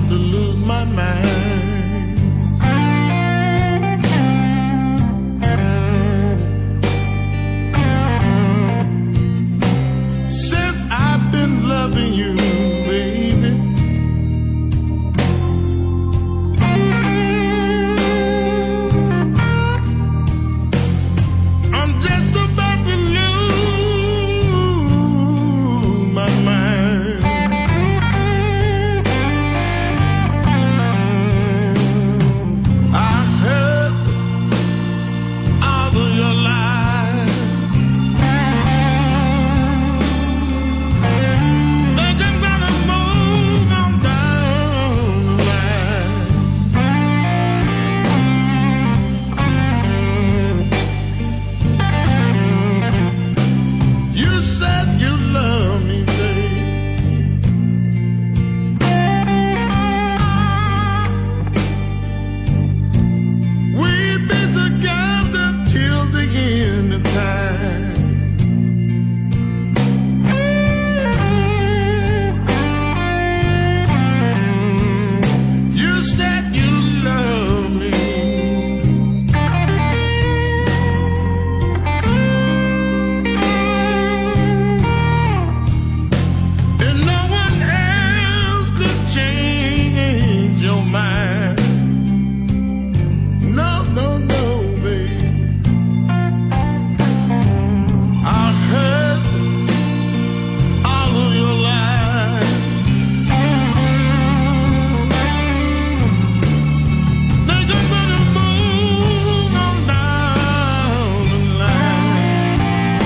about to lose my mind. Since I've been loving you, baby, I'm just about to lose my mind. I heard all of your lies. Think I'm gonna move on down the line. You said you love me, babe. We'll be together till the end of time. You said you love me. And no one else could change your mind. No, no, no, baby. I heard all of your lies. Think I'm gonna move on down the line.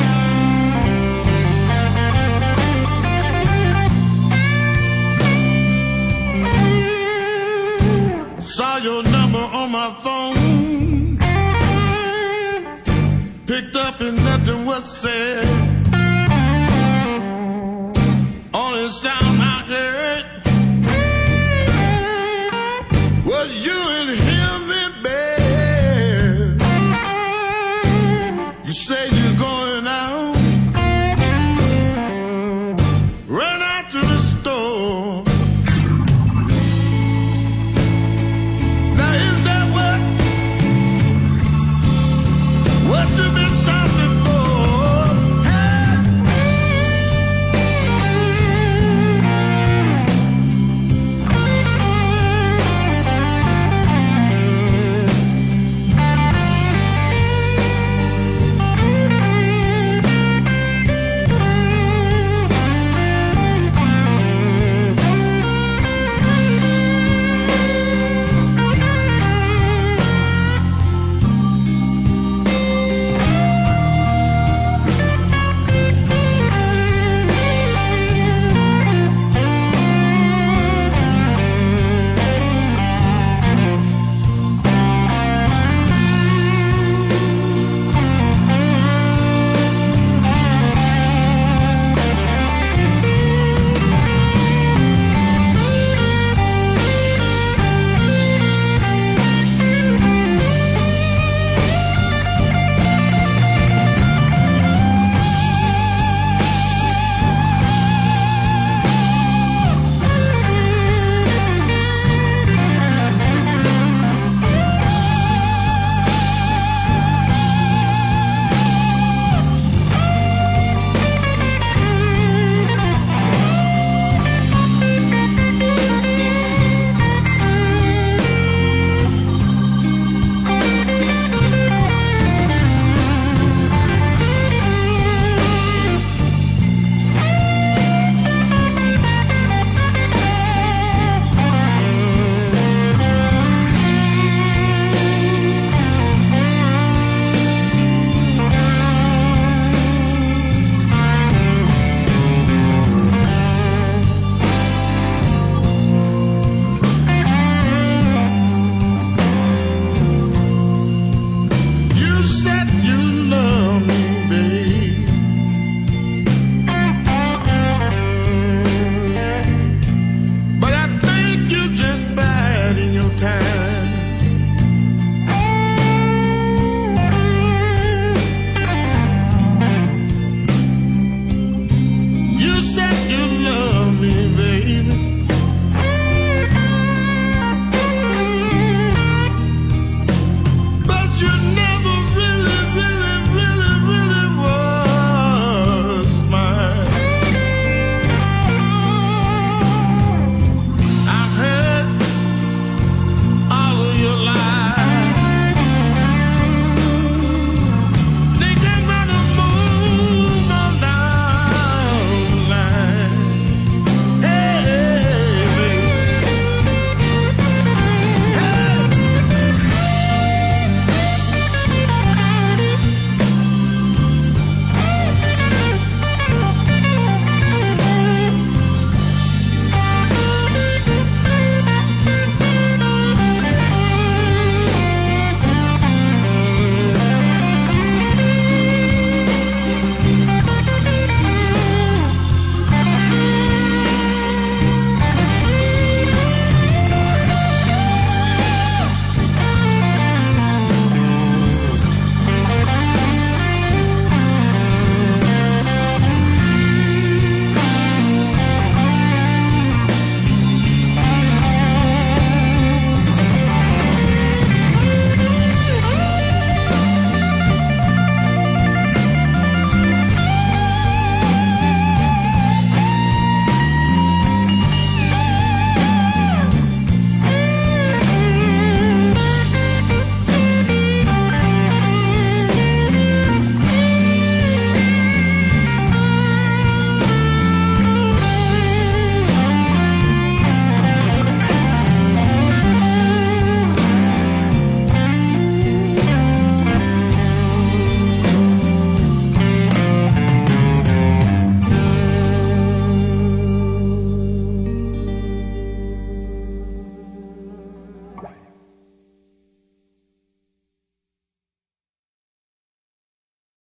Saw your number on my phone. Picked up and nothing was said.